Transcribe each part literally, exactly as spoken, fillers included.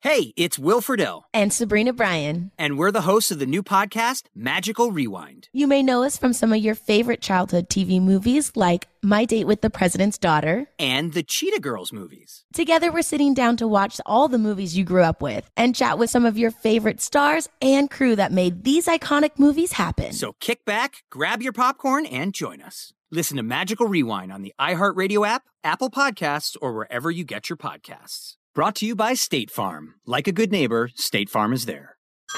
Hey, it's Will Friedle. And Sabrina Bryan. And we're the hosts of the new podcast, Magical Rewind. You may know us from some of your favorite childhood T V movies like My Date with the President's Daughter. And the Cheetah Girls movies. Together, we're sitting down to watch all the movies you grew up with and chat with some of your favorite stars and crew that made these iconic movies happen. So kick back, grab your popcorn, and join us. Listen to Magical Rewind on the iHeartRadio app, Apple Podcasts, or wherever you get your podcasts. Brought to you by State Farm. Like a good neighbor, State Farm is there.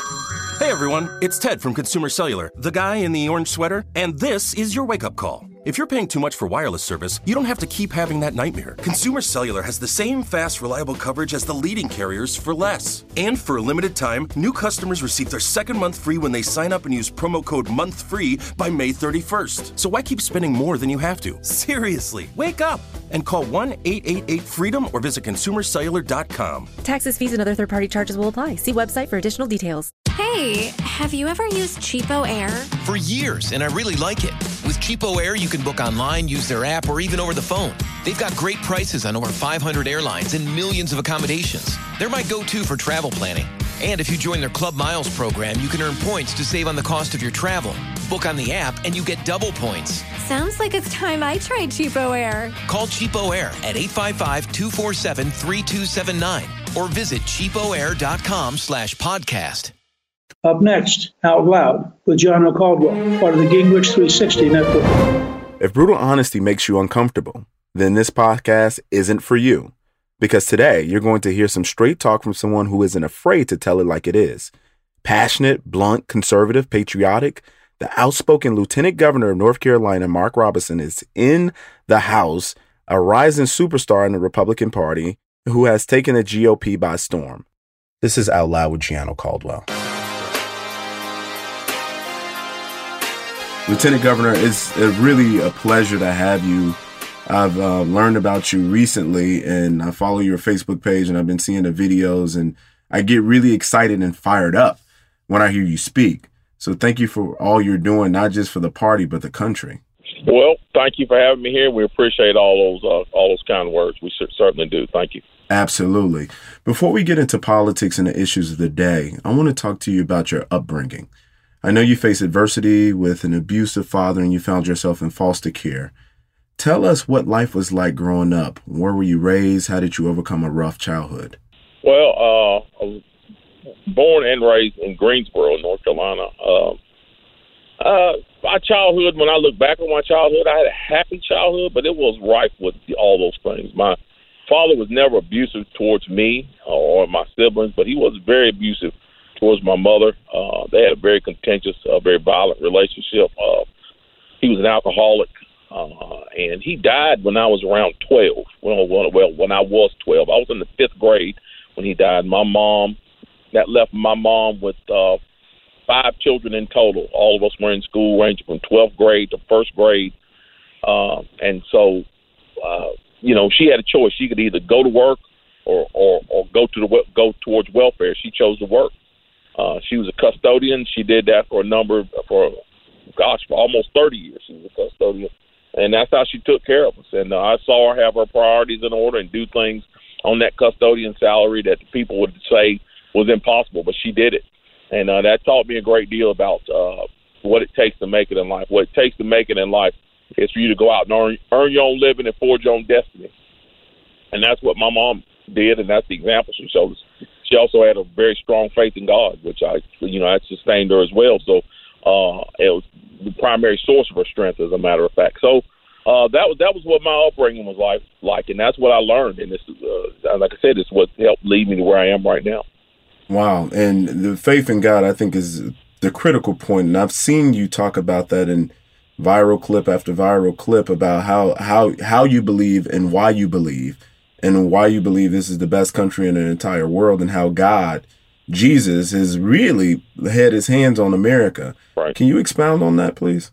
Hey everyone, it's Ted from Consumer Cellular, the guy in the orange sweater, and this is your wake-up call. If you're paying too much for wireless service, you don't have to keep having that nightmare. Consumer Cellular has the same fast, reliable coverage as the leading carriers for less. And for a limited time, new customers receive their second month free when they sign up and use promo code MONTHFREE by May thirty-first. So why keep spending more than you have to? Seriously, wake up and call one eight eight eight FREEDOM or visit consumer cellular dot com. Taxes, fees, and other third-party charges will apply. See website for additional details. Hey, have you ever used Cheapo Air? For years, and I really like it. With Cheapo Air, you can book online, use their app, or even over the phone. They've got great prices on over five hundred airlines and millions of accommodations. They're my go-to for travel planning. And if you join their Club Miles program, you can earn points to save on the cost of your travel. Book on the app, and you get double points. Sounds like it's time I tried Cheapo Air. Call Cheapo Air at eight five five, two four seven, three two seven nine or visit cheapoair.com slash podcast. Up next, Out Loud with John O. Caldwell, part of the Gingrich three sixty Network. If brutal honesty makes you uncomfortable, then this podcast isn't for you. Because today, you're going to hear some straight talk from someone who isn't afraid to tell it like it is. Passionate, blunt, conservative, patriotic, the outspoken Lieutenant Governor of North Carolina, Mark Robinson, is in the House, a rising superstar in the Republican Party who has taken the G O P by storm. This is Out Loud with Gianno Caldwell. Lieutenant Governor, it's really a pleasure to have you. I've uh, learned about you recently, and I follow your Facebook page, and I've been seeing the videos, and I get really excited and fired up when I hear you speak. So thank you for all you're doing, not just for the party, but the country. Well, thank you for having me here. We appreciate all those uh, all those kind words. We certainly do. Thank you. Absolutely. Before we get into politics and the issues of the day, I want to talk to you about your upbringing. I know you faced adversity with an abusive father and you found yourself in foster care. Tell us what life was like growing up. Where were you raised? How did you overcome a rough childhood? Well, uh, I was born and raised in Greensboro, North Carolina. Uh, uh, my childhood, when I look back on my childhood, I had a happy childhood, but it was rife with all those things. My father was never abusive towards me or my siblings, but he was very abusive towards my mother. Uh, they had a very contentious, uh, very violent relationship. Uh, he was an alcoholic, uh, and he died when I was around twelve. Well, well, when I was twelve. I was in the fifth grade when he died. My mom, that left my mom with uh, five children in total. All of us were in school, ranging from twelfth grade to first grade. Uh, and so, uh, you know, she had a choice. She could either go to work or, or, or go to the go towards welfare. She chose to work. Uh, she was a custodian. She did that for a number, for, gosh, for almost thirty years. She was a custodian. And that's how she took care of us. And uh, I saw her have her priorities in order and do things on that custodian salary that people would say was impossible, but she did it. And uh, that taught me a great deal about uh, what it takes to make it in life. What it takes to make it in life is for you to go out and earn, earn your own living and forge your own destiny. And that's what my mom did, and that's the example she showed us. She also had a very strong faith in God, which I, you know, that sustained her as well. So uh, it was the primary source of her strength, as a matter of fact. So uh, that was that was what my upbringing was like, like, and that's what I learned. And this is, uh, like I said, it's what helped lead me to where I am right now. Wow, and the faith in God, I think, is the critical point. And I've seen you talk about that in viral clip after viral clip about how how how you believe and why you believe. And why you believe this is the best country in the entire world, and how God, Jesus, has really had his hands on America. Right. Can you expound on that, please?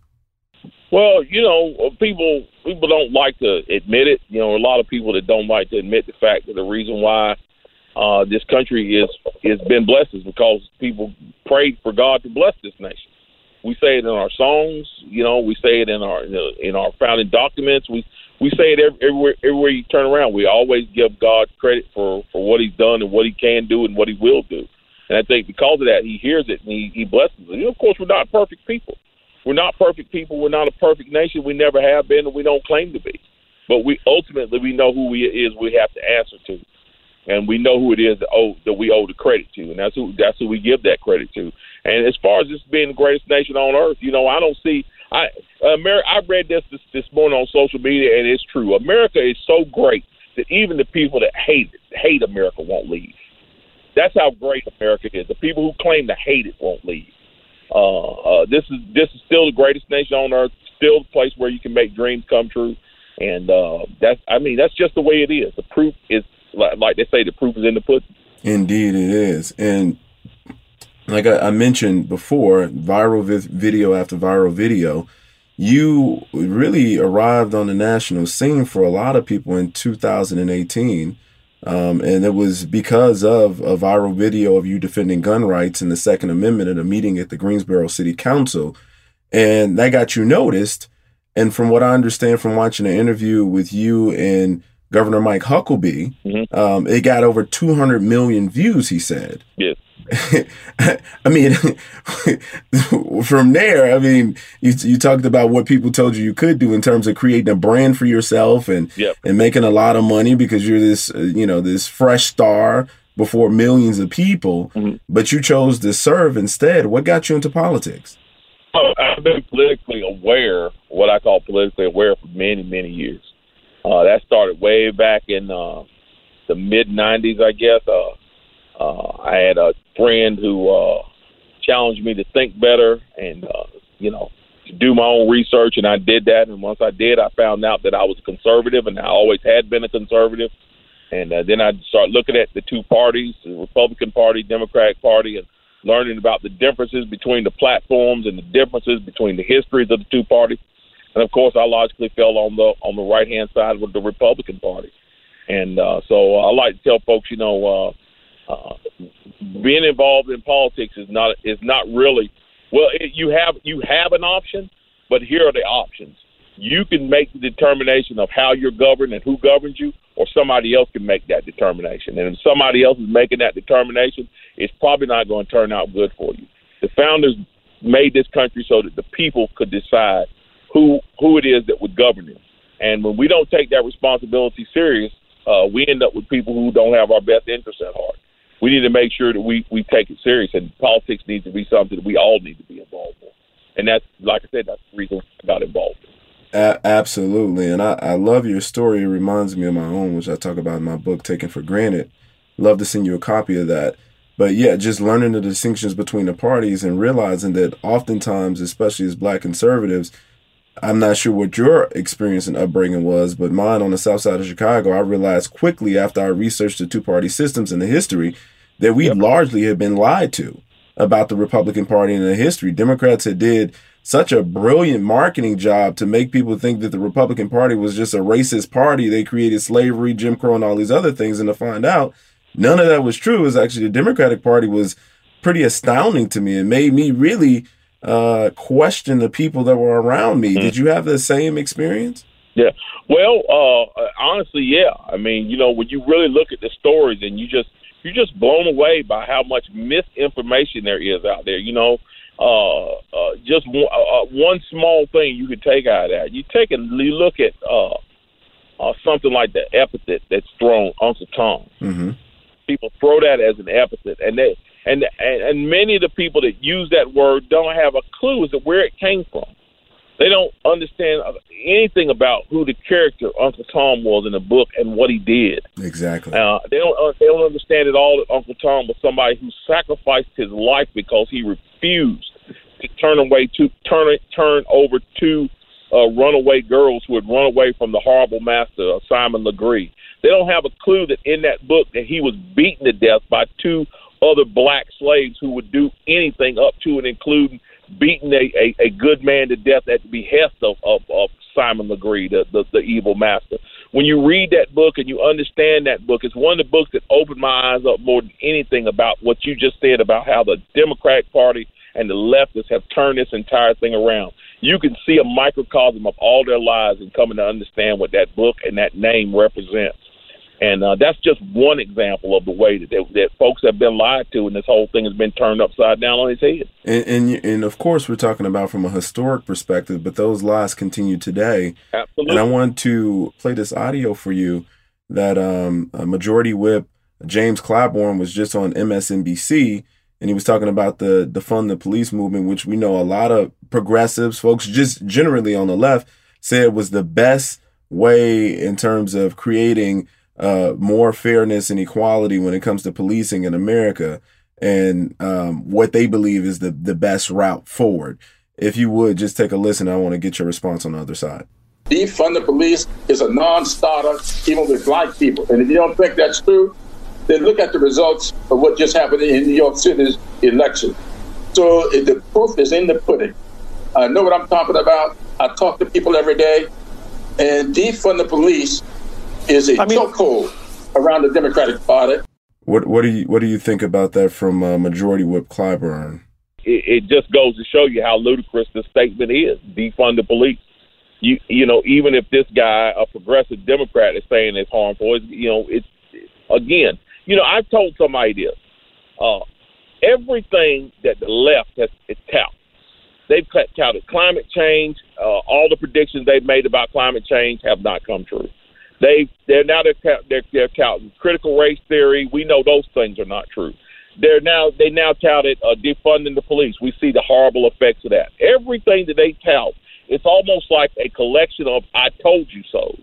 Well, you know, people people don't like to admit it. You know, a lot of people that don't like to admit the fact that the reason why uh, this country is has been blessed is because people prayed for God to bless this nation. We say it in our songs. You know, we say it in our in our founding documents. We we say it every, everywhere, everywhere you turn around. We always give God credit for, for what he's done and what he can do and what he will do. And I think because of that, he hears it and he, he blesses it. You know, of course, we're not perfect people. We're not perfect people. We're not a perfect nation. We never have been, and we don't claim to be. But we ultimately, we know who we is we have to answer to. And we know who it is that, owe, that we owe the credit to. And that's who, that's who we give that credit to. And as far as this being the greatest nation on earth, you know, I don't see – I America, I read this, this this morning on social media, and it's true. America is so great that even the people that hate it, hate America won't leave. That's how great America is. The people who claim to hate it won't leave. Uh, uh, this is this is still the greatest nation on earth, still the place where you can make dreams come true. And uh, that's I mean, that's just the way it is. The proof is, like, like they say, the proof is in the pudding. Indeed it is. And like I, I mentioned before, viral vi- video after viral video, you really arrived on the national scene for a lot of people in two thousand eighteen. Um, and it was because of a viral video of you defending gun rights and the Second Amendment at a meeting at the Greensboro City Council. And that got you noticed. And from what I understand from watching an interview with you and Governor Mike Huckabee, mm-hmm. um, it got over two hundred million views, he said. Yes. I mean, from there, I mean, you you talked about what people told you you could do in terms of creating a brand for yourself and yep. and making a lot of money because you're this, uh, you know, this fresh star before millions of people. Mm-hmm. But you chose to serve instead. What got you into politics? Oh, I've been politically aware, what I call politically aware, for many, many years. Uh, that started way back in uh, the mid nineties, I guess. Uh, Uh, I had a friend who uh, challenged me to think better and, uh, you know, to do my own research, and I did that. And once I did, I found out that I was a conservative, and I always had been a conservative. And uh, then I started looking at the two parties, the Republican Party, Democratic Party, and learning about the differences between the platforms and the differences between the histories of the two parties. And, of course, I logically fell on the on the right-hand side with the Republican Party. And uh, so I like to tell folks, you know, uh, Uh, being involved in politics is not is not really well. It, you have you have an option, but here are the options. You can make the determination of how you're governed and who governs you, or somebody else can make that determination. And if somebody else is making that determination, it's probably not going to turn out good for you. The founders made this country so that the people could decide who who it is that would govern it. And when we don't take that responsibility serious, uh, we end up with people who don't have our best interests at heart. We need to make sure that we, we take it serious, and politics needs to be something that we all need to be involved in. And that's, like I said, that's the reason I got involved. A- absolutely. And I, I love your story. It reminds me of my own, which I talk about in my book, Taken for Granted. Love to send you a copy of that. But yeah, just learning the distinctions between the parties and realizing that oftentimes, especially as Black conservatives, I'm not sure what your experience and upbringing was, but mine on the south side of Chicago, I realized quickly after I researched the two-party systems and the history that we yep. largely had been lied to about the Republican Party and the history. Democrats had did such a brilliant marketing job to make people think that the Republican Party was just a racist party. They created slavery, Jim Crow, and all these other things. And to find out none of that was true is actually the Democratic Party was pretty astounding to me. It made me really uh, question the people that were around me. Mm-hmm. Did you have the same experience? Yeah. Well, uh, honestly, yeah. I mean, you know, when you really look at the stories and you just, you're just blown away by how much misinformation there is out there. You know, uh, uh, just one, uh, one small thing you could take out of that. You take and you look at uh, uh, something like the epithet that's thrown, Uncle Tom. Mm-hmm. People throw that as an epithet, and they and, and and many of the people that use that word don't have a clue as to where it came from. They don't understand anything about who the character Uncle Tom was in the book and what he did. Exactly. Uh, they don't. Uh, they don't understand at all that Uncle Tom was somebody who sacrificed his life because he refused to turn away to turn turn over two uh, runaway girls who had run away from the horrible master, uh, Simon Legree. They don't have a clue that in that book that he was beaten to death by two other black slaves who would do anything up to and including beating a, a, a good man to death at the behest of, of, of Simon Legree, the, the, the evil master. When you read that book and you understand that book, it's one of the books that opened my eyes up more than anything about what you just said about how the Democratic Party and the leftists have turned this entire thing around. you can see a microcosm of all their lives and coming to understand what that book and that name represents. And uh, that's just one example of the way that, they, that folks have been lied to, and this whole thing has been turned upside down on its head. And, and and of course, we're talking about from a historic perspective, but those lies continue today. Absolutely. And I want to play this audio for you that um, Majority Whip James Clyburn was just on M S N B C, and he was talking about the defund the police movement, which we know a lot of progressives, folks just generally on the left, said was the best way in terms of creating uh, more fairness and equality when it comes to policing in America, and um, what they believe is the, the best route forward. If you would, just take a listen. I want to get your response on the other side. Defund the police is a non-starter, even with black people. And if you don't think that's true, then look at the results of what just happened in New York City's election. So the proof is in the pudding. I know what I'm talking about. I talk to people every day. And defund the police is a I mean, chokehold around the Democratic Party. What what do you what do you think about that from uh, Majority Whip Clyburn? It, it just goes to show you how ludicrous the statement is. Defund the police. You you know, even if this guy, a progressive Democrat, is saying it's harmful, it's, you know, it's again, you know, I've told somebody this. Uh, everything that the left has is touted. They've touted climate change. Uh, all the predictions they've made about climate change have not come true. They they're now they're they're, they're touting critical race theory. We know those things are not true. They're now they now touted uh, defunding the police. We see the horrible effects of that. Everything that they tout, it's almost like a collection of "I told you so's."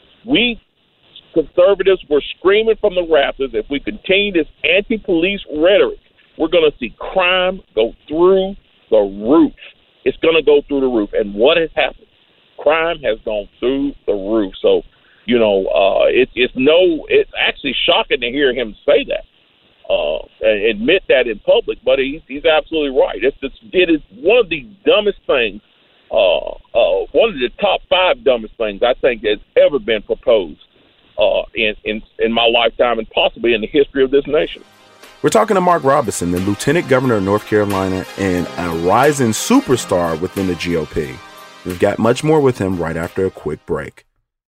We conservatives were screaming from the rafters, if we continue this anti-police rhetoric, we're going to see crime go through the roof. It's going to go through the roof. And what has happened? Crime has gone through the roof. So, you know, uh, it, it's no, it's actually shocking to hear him say that, uh, and admit that in public, but he's, he's absolutely right. It's, it's, it is one of the dumbest things, uh, uh, one of the top five dumbest things I think has ever been proposed uh, in, in, in my lifetime and possibly in the history of this nation. We're talking to Mark Robinson, the Lieutenant Governor of North Carolina and a rising superstar within the G O P. We've got much more with him right after a quick break.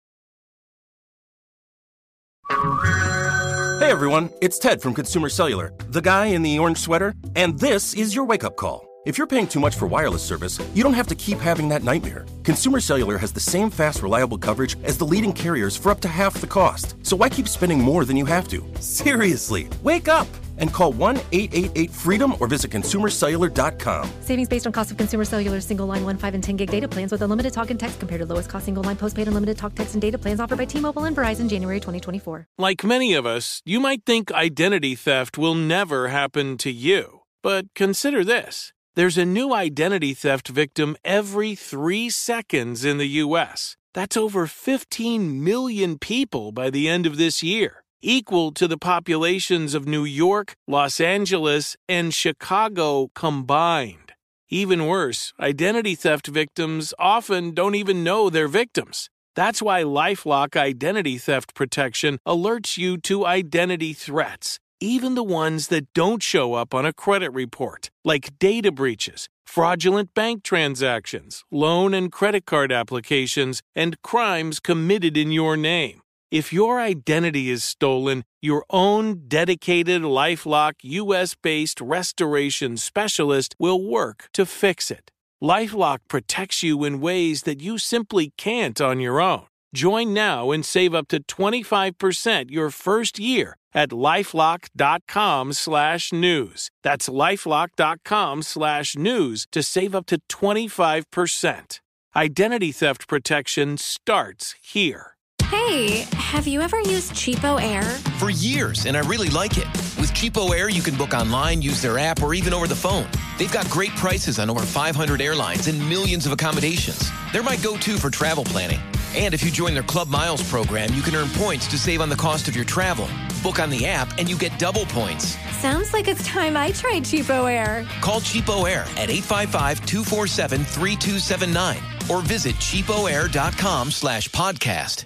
Hey everyone, it's Ted from Consumer Cellular, the guy in the orange sweater, and this is your wake-up call. If you're paying too much for wireless service, you don't have to keep having that nightmare. Consumer Cellular has the same fast, reliable coverage as the leading carriers for up to half the cost. So why keep spending more than you have to? Seriously, wake up and call one eight eight eight freedom or visit consumer cellular dot com. Savings based on cost of Consumer Cellular single line one, five, and ten gig data plans with unlimited talk and text compared to lowest cost single line postpaid unlimited talk, text, and data plans offered by T-Mobile and Verizon January twenty twenty-four. Like many of us, you might think identity theft will never happen to you. But consider this. There's a new identity theft victim every three seconds in the U S. That's over fifteen million people by the end of this year, equal to the populations of New York, Los Angeles, and Chicago combined. Even worse, identity theft victims often don't even know they're victims. That's why LifeLock Identity Theft Protection alerts you to identity threats, even the ones that don't show up on a credit report, like data breaches, fraudulent bank transactions, loan and credit card applications, and crimes committed in your name. If your identity is stolen, your own dedicated LifeLock U S-based restoration specialist will work to fix it. LifeLock protects you in ways that you simply can't on your own. Join now and save up to twenty-five percent your first year at lifelock.com slash news. That's lifelock.com slash news to save up to twenty-five percent. Identity theft protection starts here. Hey, have you ever used Cheapo Air? For years, and I really like it. With Cheapo Air, you can book online, use their app, or even over the phone. They've got great prices on over five hundred airlines and millions of accommodations. They're my go-to for travel planning. And if you join their Club Miles program, you can earn points to save on the cost of your travel. Book on the app, and you get double points. Sounds like it's time I tried Cheapo Air. Call Cheapo Air at eight five five, two four seven, three two seven nine or visit cheapoair.com slash podcast.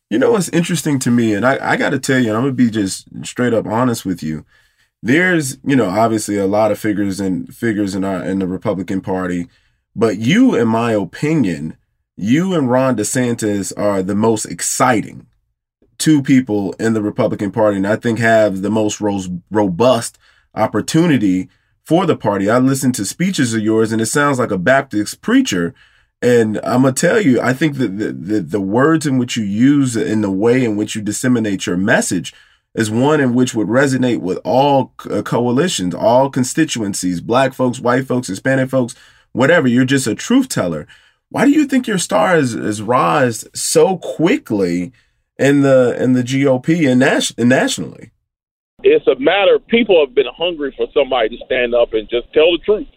You know what's interesting to me, and I, I got to tell you, and I'm going to be just straight up honest with you. There's, you know, obviously a lot of figures and figures in our in the Republican Party, but you, in my opinion, you and Ron DeSantis are the most exciting two people in the Republican Party, and I think have the most ro- robust opportunity for the party. I listened to speeches of yours, and it sounds like a Baptist preacher. And I'm going to tell you, I think that the, the, the words in which you use and the way in which you disseminate your message is one in which would resonate with all uh, coalitions, all constituencies, black folks, white folks, Hispanic folks, whatever. You're just a truth teller. Why do you think your star has, has risen so quickly in the in the G O P and, nas- and nationally? It's a matter of people have been hungry for somebody to stand up and just tell the truth.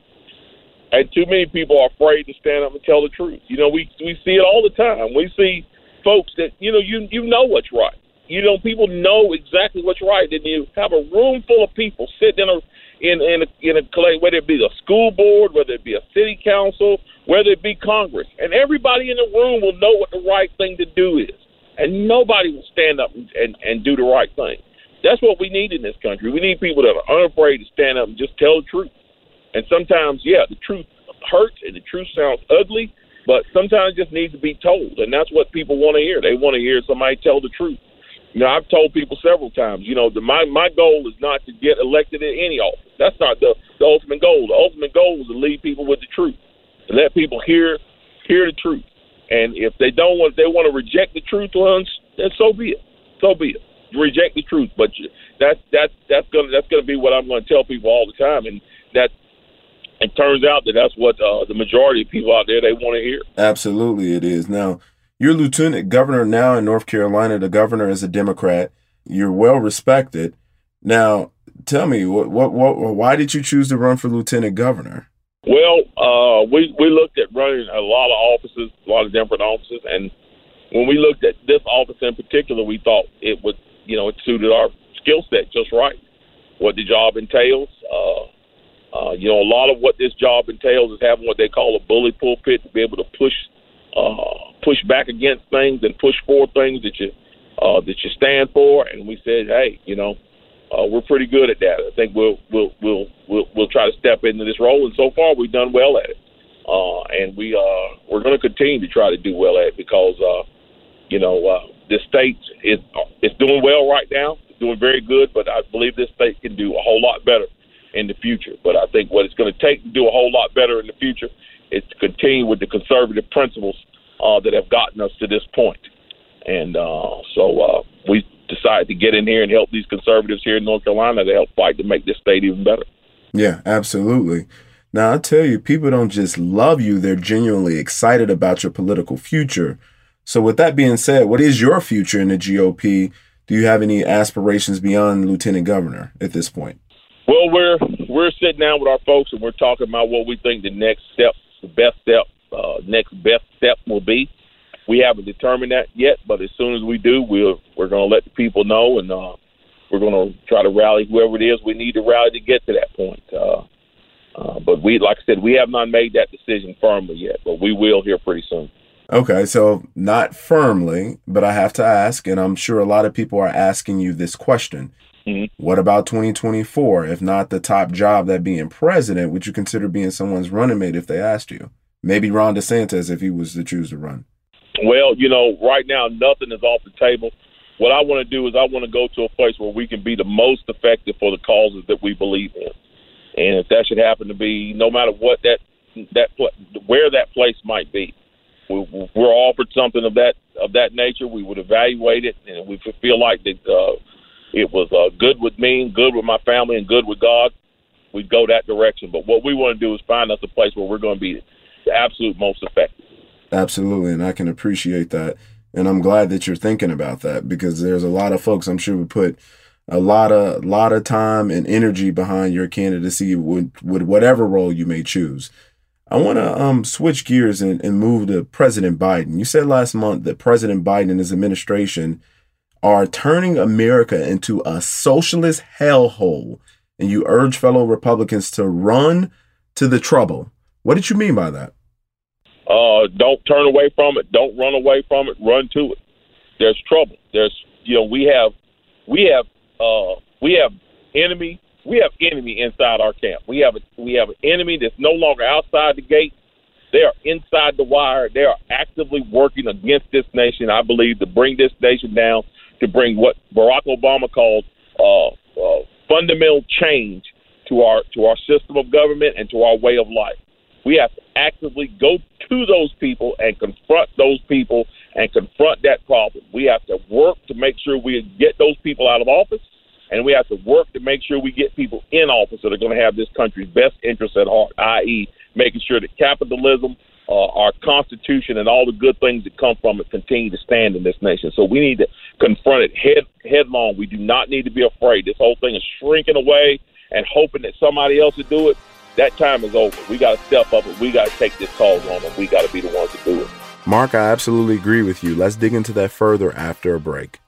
And too many people are afraid to stand up and tell the truth. You know, we we see it all the time. We see folks that, you know, you you know what's right. You know, people know exactly what's right. And you have a room full of people sitting in a in in a, in a whether it be the school board, whether it be a city council, whether it be Congress, and everybody in the room will know what the right thing to do is, and nobody will stand up and, and, and do the right thing. That's what we need in this country. We need people that are unafraid to stand up and just tell the truth. And sometimes, yeah, the truth hurts and the truth sounds ugly, but sometimes it just needs to be told, and that's what people want to hear. They want to hear somebody tell the truth. You know, I've told people several times, you know, the, my, my goal is not to get elected in any office. That's not the, the ultimate goal. The ultimate goal is to leave people with the truth, to let people hear hear the truth. And if they don't want, if they want to reject the truth once, then so be it. So be it. Reject the truth. But that's that's that's gonna that's gonna be what I'm going to tell people all the time, and that it turns out that that's what uh, the majority of people out there they want to hear. Absolutely, it is. Now, you're lieutenant governor now in North Carolina. The governor is a Democrat. You're well respected. Now, tell me, what, what, what, why did you choose to run for lieutenant governor? Well, uh, we we looked at running a lot of offices, a lot of different offices, and when we looked at this office in particular, we thought it would, you know, it suited our skill set just right. What the job entails, uh, uh, you know, a lot of what this job entails is having what they call a bully pulpit to be able to push. Uh, push back against things and push for things that you uh, that you stand for. And we said, hey, you know, uh, we're pretty good at that. I think we'll we'll we'll we'll we'll try to step into this role. And so far, we've done well at it. Uh, and we uh, we're going to continue to try to do well at it because uh, you know uh, this state is is doing well right now. It's doing very good, but I believe this state can do a whole lot better in the future. But I think what it's going to take to do a whole lot better in the future is to continue with the conservative principles uh, that have gotten us to this point. And uh, so uh, we decided to get in here and help these conservatives here in North Carolina to help fight to make this state even better. Yeah, absolutely. Now, I tell you, people don't just love you, they're genuinely excited about your political future. So with that being said, what is your future in the G O P? Do you have any aspirations beyond lieutenant governor at this point? Well, we're we're sitting down with our folks and we're talking about what we think the next step, the best step, uh, next best step will be. We haven't determined that yet, but as soon as we do, we'll, we're going to let the people know, and uh, we're going to try to rally whoever it is we need to rally to get to that point. Uh, uh, but we, like I said, we have not made that decision firmly yet, but we will here pretty soon. Okay, so not firmly, but I have to ask, and I'm sure a lot of people are asking you this question. Mm-hmm. What about twenty twenty-four? If not the top job, that being president, would you consider being someone's running mate if they asked you? Maybe Ron DeSantis if he was to choose to run. Well, you know, right now nothing is off the table. What I want to do is I want to go to a place where we can be the most effective for the causes that we believe in. And if that should happen to be, no matter what that that where that place might be, we, we're offered something of that of that nature. We would evaluate it, and we feel like that uh, it was uh, good with me, good with my family, and good with God. We'd go that direction. But what we want to do is find us a place where we're going to be the absolute most effective. Absolutely, and I can appreciate that. And I'm glad that you're thinking about that, because there's a lot of folks I'm sure would put a lot of lot of time and energy behind your candidacy with, with whatever role you may choose. I want to um, switch gears and, and move to President Biden. You said last month that President Biden and his administration are turning America into a socialist hellhole, and you urge fellow Republicans to run to the trouble. What did you mean by that? Uh, don't turn away from it. Don't run away from it. Run to it. there's trouble. There's, you know, we have, we have, uh, we have enemy, we have enemy inside our camp. We have, a, we have an enemy that's no longer outside the gate. They are inside the wire. They are actively working against this nation, I believe, to bring this nation down, to bring what Barack Obama called uh, uh, fundamental change to our to our system of government and to our way of life. We have to actively go to those people and confront those people and confront that problem. We have to work to make sure we get those people out of office, and we have to work to make sure we get people in office that are going to have this country's best interests at heart, that is making sure that capitalism, uh, our Constitution, and all the good things that come from it continue to stand in this nation. So we need to confront it head headlong. We do not need to be afraid. This whole thing is shrinking away and hoping that somebody else will do it. That time is over. We got to step up and we got to take this call on them. We got to be the ones to do it. Mark, I absolutely agree with you. Let's dig into that further after a break.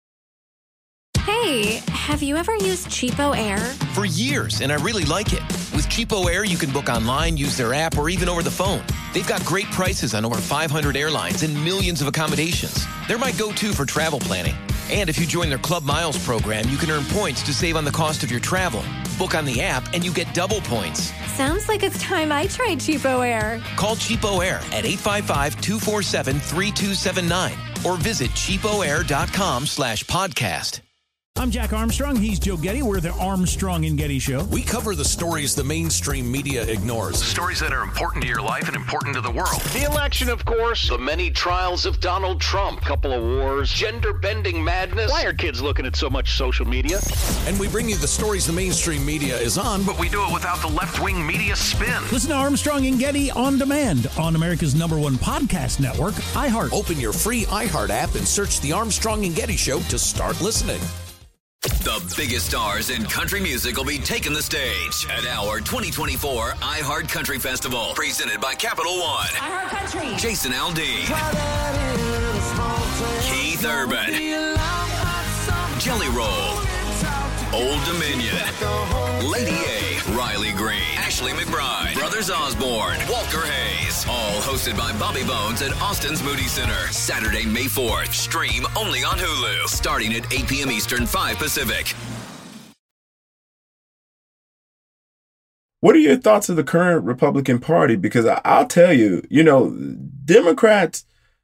Hey, have you ever used Cheapo Air? For years, and I really like it. With Cheapo Air, you can book online, use their app, or even over the phone. They've got great prices on over five hundred airlines and millions of accommodations. They're my go-to for travel planning. And if you join their Club Miles program, you can earn points to save on the cost of your travel. Book on the app, and you get double points. Sounds like it's time I tried Cheapo Air. Call Cheapo Air at eight five five, two four seven, three two seven nine or visit cheapoair.com slash podcast. I'm Jack Armstrong. He's Joe Getty. We're the Armstrong and Getty Show. We cover the stories the mainstream media ignores. Stories that are important to your life and important to the world. The election, of course. The many trials of Donald Trump. Couple of wars. Gender-bending madness. Why are kids looking at so much social media? And we bring you the stories the mainstream media is on, but we do it without the left-wing media spin. Listen to Armstrong and Getty on demand on America's number one podcast network, iHeart. Open your free iHeart app and search The Armstrong and Getty Show to start listening. The biggest stars in country music will be taking the stage at our twenty twenty-four iHeart Country Festival, presented by Capital One. iHeart Country. Jason Aldean, Keith Urban, Jelly Roll, Old Dominion, Lady A, Riley Green, Ashley McBride, Brothers Osborne, Walker Hayes, all hosted by Bobby Bones at Austin's Moody Center. Saturday, May fourth. Stream only on Hulu, starting at eight p.m. Eastern, five Pacific. What are your thoughts of the current Republican Party? Because I, I'll tell you, you know, Democrats,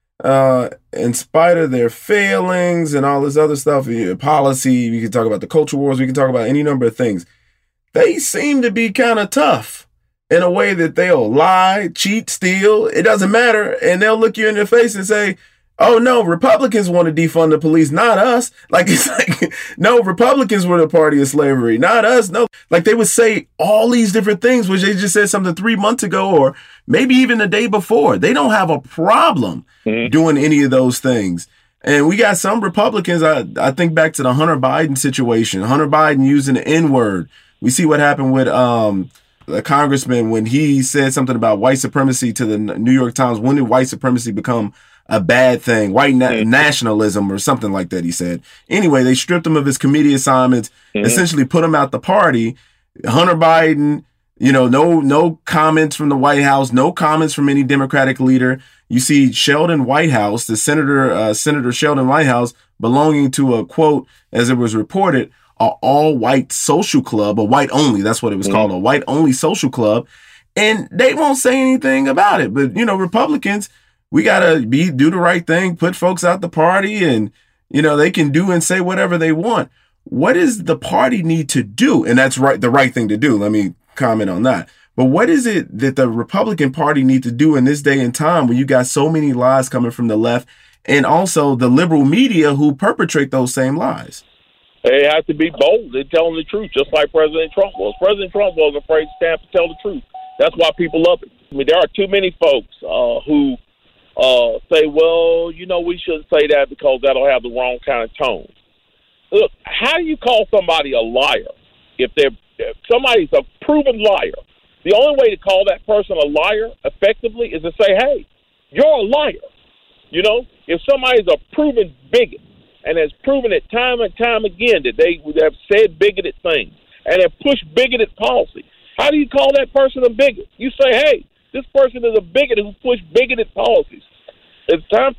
uh, in spite of their failings and all this other stuff, policy, we can talk about the culture wars, we can talk about any number of things. They seem to be kind of tough in a way that they'll lie, cheat, steal. It doesn't matter. And they'll look you in the face and say, oh, no, Republicans want to defund the police, not us. Like, it's like, no, Republicans were the party of slavery, not us. No, like they would say all these different things, which they just said something three months ago or maybe even the day before. They don't have a problem mm-hmm. doing any of those things. And we got some Republicans, I, I think back to the Hunter Biden situation, Hunter Biden using the N-word. We see what happened with um, a congressman when he said something about white supremacy to the New York Times. When did white supremacy become a bad thing? White na- mm-hmm. nationalism or something like that, he said. Anyway, they stripped him of his committee assignments, mm-hmm. essentially put him out the party. Hunter Biden, you know, no no comments from the White House, no comments from any Democratic leader. You see Sheldon Whitehouse, the Senator, uh, Senator Sheldon Whitehouse, belonging to a, quote, as it was reported, a all-white social club, a white-only, that's what it was mm-hmm. called, a white-only social club. And they won't say anything about it. But, you know, Republicans, we got to be do the right thing, put folks out the party, and, you know, they can do and say whatever they want. What does the party need to do? And that's right, the right thing to do. Let me comment on that. But what is it that the Republican Party need to do in this day and time when you got so many lies coming from the left and also the liberal media who perpetrate those same lies? They have to be bold in telling the truth, just like President Trump was. President Trump wasn't afraid to stand up and tell the truth. That's why people love it. I mean, there are too many folks uh, who uh, say, well, you know, we shouldn't say that because that'll have the wrong kind of tone. Look, how do you call somebody a liar if they're if somebody's a proven liar? The only way to call that person a liar effectively is to say, hey, you're a liar. You know, if somebody's a proven bigot and has proven it time and time again that they have said bigoted things and have pushed bigoted policy, how do you call that person a bigot? You say, hey, this person is a bigot who pushed bigoted policies. It's time for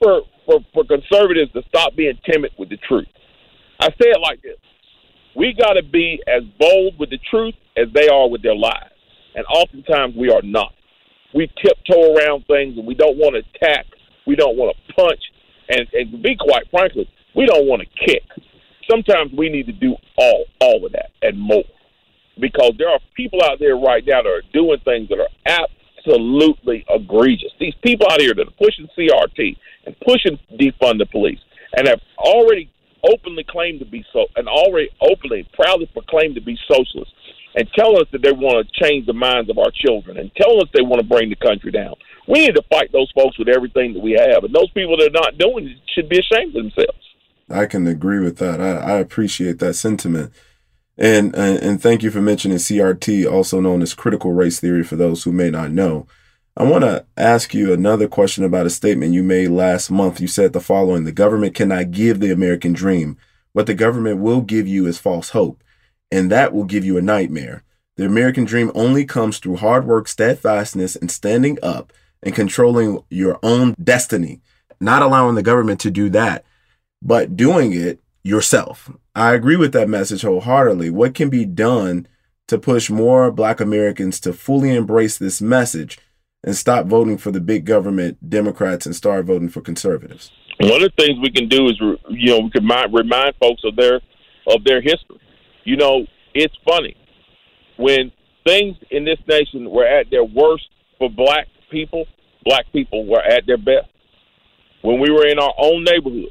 for, for conservatives to stop being timid with the truth. I say it like this. We got to be as bold with the truth as they are with their lies. And oftentimes we are not. We tiptoe around things, and we don't want to attack. We don't want to punch. And, and to be quite frankly, we don't want to kick. Sometimes we need to do all, all of that and more. Because there are people out there right now that are doing things that are absolutely egregious. These people out here that are pushing C R T and pushing defund the police and have already openly claimed to be so, and already openly, proudly proclaimed to be socialists, and tell us that they want to change the minds of our children, and tell us they want to bring the country down. We need to fight those folks with everything that we have, and those people that are not doing it should be ashamed of themselves. I can agree with that. I, I appreciate that sentiment. And, and and thank you for mentioning C R T, also known as critical race theory for those who may not know. I want to ask you another question about a statement you made last month. You said the following: the government cannot give the American dream. What the government will give you is false hope, and that will give you a nightmare. The American dream only comes through hard work, steadfastness, and standing up and controlling your own destiny, not allowing the government to do that, but doing it yourself. I agree with that message wholeheartedly. What can be done to push more Black Americans to fully embrace this message and stop voting for the big government Democrats and start voting for conservatives? One of the things we can do is, you know, we can remind, remind folks of their of their history. You know, it's funny. When things in this nation were at their worst for Black people, Black people were at their best. When we were in our own neighborhood,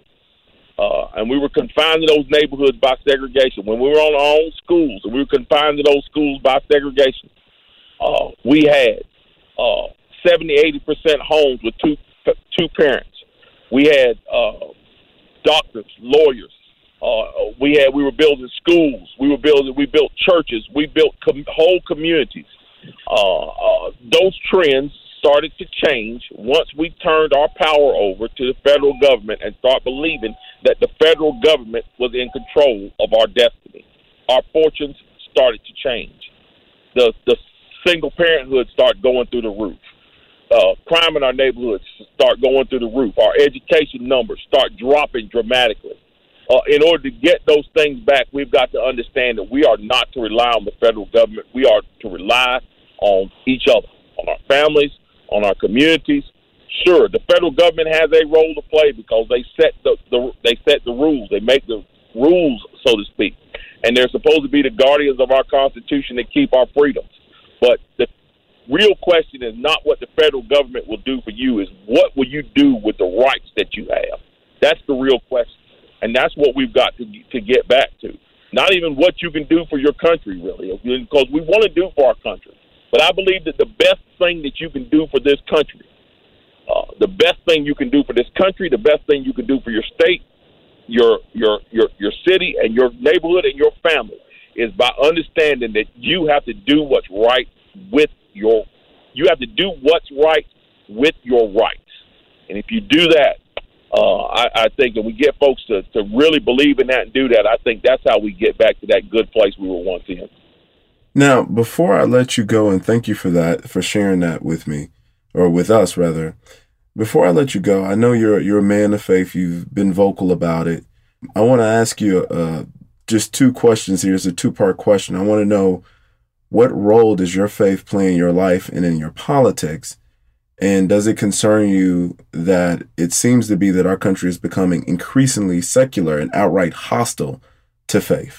Uh, and we were confined to those neighborhoods by segregation. When we were on our own schools, and we were confined to those schools by segregation, uh, we had uh, seventy, eighty percent homes with two two parents. We had uh, doctors, lawyers. Uh, we had we were building schools. We were building. We built churches. We built com- whole communities. Uh, uh, those trends started to change once we turned our power over to the federal government and start believing that the federal government was in control of our destiny. Our fortunes started to change. The the single parenthood started going through the roof. Uh, crime in our neighborhoods start going through the roof. Our education numbers start dropping dramatically. Uh, in order to get those things back, we've got to understand that we are not to rely on the federal government. We are to rely on each other, on our families, on our communities. Sure, the federal government has a role to play because they set the, the they set the rules. They make the rules, so to speak. And they're supposed to be the guardians of our Constitution that keep our freedoms. But the real question is not what the federal government will do for you, is what will you do with the rights that you have? That's the real question. And that's what we've got to to get back to. Not even what you can do for your country, really, because we want to do for our country. But I believe that the best thing that you can do for this country, uh, the best thing you can do for this country, the best thing you can do for your state, your your your your city, and your neighborhood and your family is by understanding that you have to do what's right with your, you have to do what's right with your rights. And if you do that, uh, I, I think that we get folks to, to really believe in that and do that. I think that's how we get back to that good place we were once in. Now, before I let you go, and thank you for that, for sharing that with me, or with us rather, before I let you go, I know you're you're a man of faith. You've been vocal about it. I want to ask you uh, just two questions here. It's a two-part question. I want to know, what role does your faith play in your life and in your politics? And does it concern you that it seems to be that our country is becoming increasingly secular and outright hostile to faith?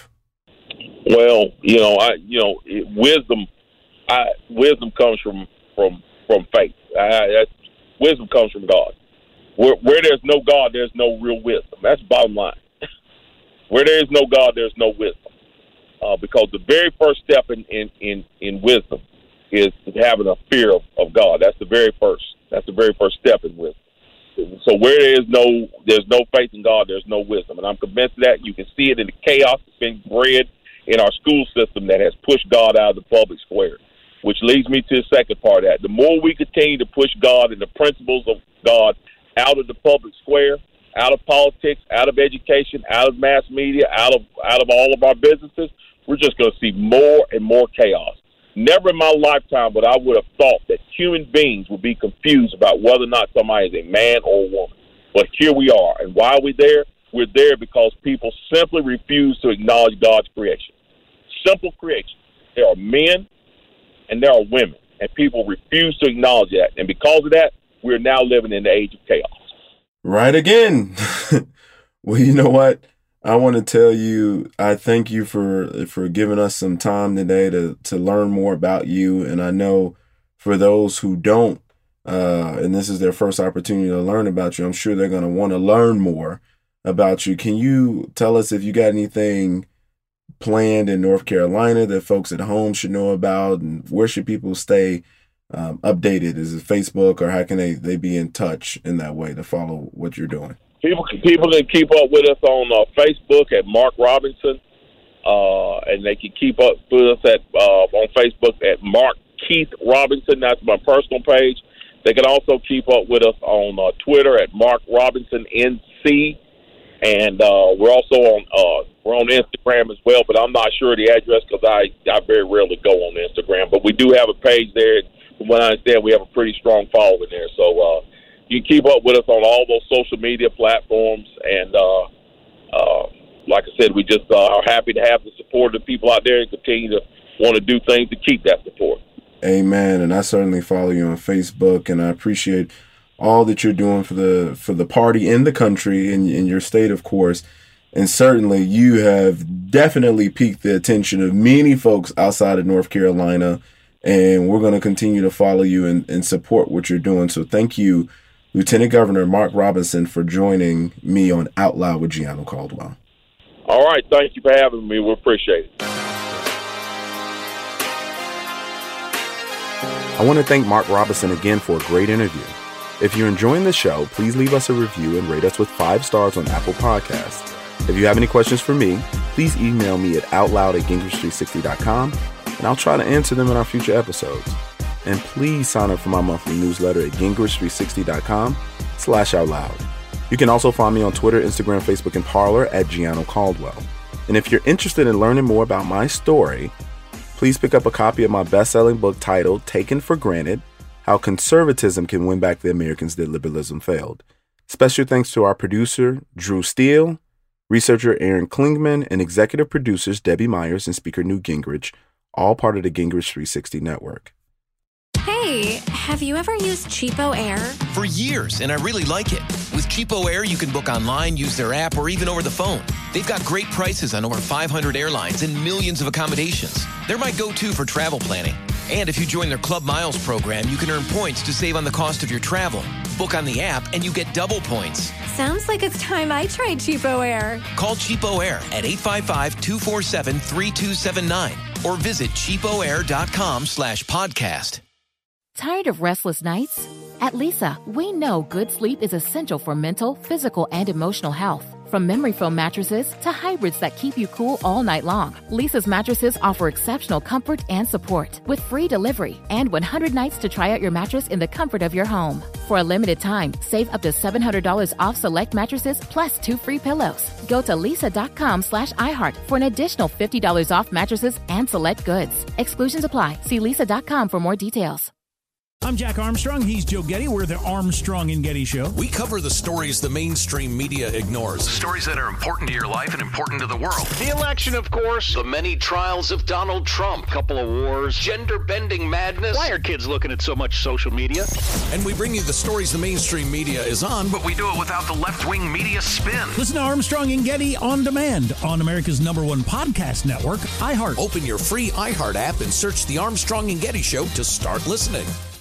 Well, you know, I, you know, it, wisdom, I, wisdom comes from from from faith. I, I, wisdom comes from God. Where, where there's no God, there's no real wisdom. That's the bottom line. Where there is no God, there's no wisdom. Uh, because the very first step in, in, in, in wisdom is having a fear of, of God. That's the very first. That's the very first step in wisdom. So where there is no, there's no faith in God, there's no wisdom, and I'm convinced of that. You can see it in the chaos that's been bred in our school system that has pushed God out of the public square, which leads me to the second part of that. The more we continue to push God and the principles of God out of the public square, out of politics, out of education, out of mass media, out of out of all of our businesses, we're just going to see more and more chaos. Never in my lifetime would I would have thought that human beings would be confused about whether or not somebody is a man or a woman. But here we are. And why are we there? We're there because people simply refuse to acknowledge God's creation. Simple creation. There are men and there are women, and people refuse to acknowledge that. And because of that, we're now living in the age of chaos. Right again. Well, you know what? I want to tell you, I thank you for for giving us some time today to to learn more about you. And I know for those who don't, uh, and this is their first opportunity to learn about you, I'm sure they're going to want to learn more about you. Can you tell us if you got anything planned in North Carolina that folks at home should know about, and where should people stay um, updated? Is it Facebook, or how can they, they be in touch in that way to follow what you're doing? People can, people can keep up with us on uh, Facebook at Mark Robinson, uh, and they can keep up with us at uh, on Facebook at Mark Keith Robinson. That's my personal page. They can also keep up with us on uh, Twitter at Mark Robinson N C, and uh, we're also on uh, we're on Instagram as well. But I'm not sure of the address because I I very rarely go on Instagram. But we do have a page there. From what I understand, we have a pretty strong following there. So. Uh, You can keep up with us on all those social media platforms, and uh, uh, like I said, we just uh, are happy to have the support of the people out there and continue to want to do things to keep that support. Amen. And I certainly follow you on Facebook, and I appreciate all that you're doing for the for the party in the country, in, in your state, of course. And certainly you have definitely piqued the attention of many folks outside of North Carolina, and we're going to continue to follow you and, and support what you're doing. So thank you, Lieutenant Governor Mark Robinson, for joining me on Out Loud with Gianno Caldwell. All right. Thank you for having me. We appreciate it. I want to thank Mark Robinson again for a great interview. If you're enjoying the show, please leave us a review and rate us with five stars on Apple Podcasts. If you have any questions for me, please email me at outloud at gingrich three sixty dot com, and I'll try to answer them in our future episodes. And please sign up for my monthly newsletter at gingrich three sixty dot com slash out loud. You can also find me on Twitter, Instagram, Facebook, and Parler at Gianno Caldwell. And if you're interested in learning more about my story, please pick up a copy of my best-selling book titled Taken for Granted: How Conservatism Can Win Back the Americans That Liberalism Failed. Special thanks to our producer, Drew Steele, researcher Aaron Klingman, and executive producers Debbie Myers and Speaker Newt Gingrich, all part of the Gingrich three sixty Network. Hey, have you ever used Cheapo Air? For years, and I really like it. With Cheapo Air, you can book online, use their app, or even over the phone. They've got great prices on over five hundred airlines and millions of accommodations. They're my go-to for travel planning. And if you join their Club Miles program, you can earn points to save on the cost of your travel. Book on the app, and you get double points. Sounds like it's time I tried Cheapo Air. Call Cheapo Air at eight five five, two four seven, three two seven nine or visit cheapoair.com slash podcast. Tired of restless nights? At Leesa, we know good sleep is essential for mental, physical, and emotional health. From memory foam mattresses to hybrids that keep you cool all night long, Leesa's mattresses offer exceptional comfort and support with free delivery and one hundred nights to try out your mattress in the comfort of your home. For a limited time, save up to seven hundred dollars off select mattresses plus two free pillows. Go to leesa.com slash iHeart for an additional fifty dollars off mattresses and select goods. Exclusions apply. See leesa dot com for more details. I'm Jack Armstrong. He's Joe Getty. We're the Armstrong and Getty Show. We cover the stories the mainstream media ignores. Stories that are important to your life and important to the world. The election, of course. The many trials of Donald Trump. Couple of wars. Gender-bending madness. Why are kids looking at so much social media? And we bring you the stories the mainstream media is on, But we do it without the left-wing media spin. Listen to Armstrong and Getty on demand on America's number one podcast network, iHeart. Open your free iHeart app and search the Armstrong and Getty Show to start listening.